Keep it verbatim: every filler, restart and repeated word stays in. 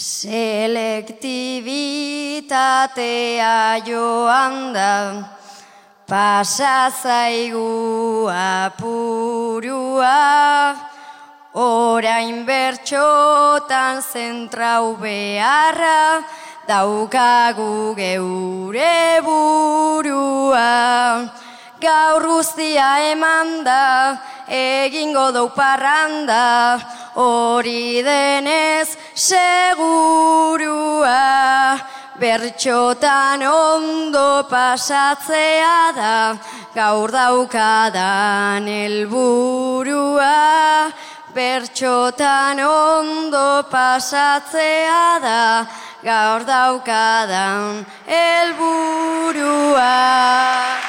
Selektibitatea joan da, pasa zaigu apurua, orain bertxotan zentrau beharra, daukagu geure burua. Gaur guztia eman da, egingo dau parranda, hori denez segurua. Bertxotan ondo pasatzea da, gaur daukadan helburua. Bertxotan ondo pasatzea da, gaur daukadan helburua.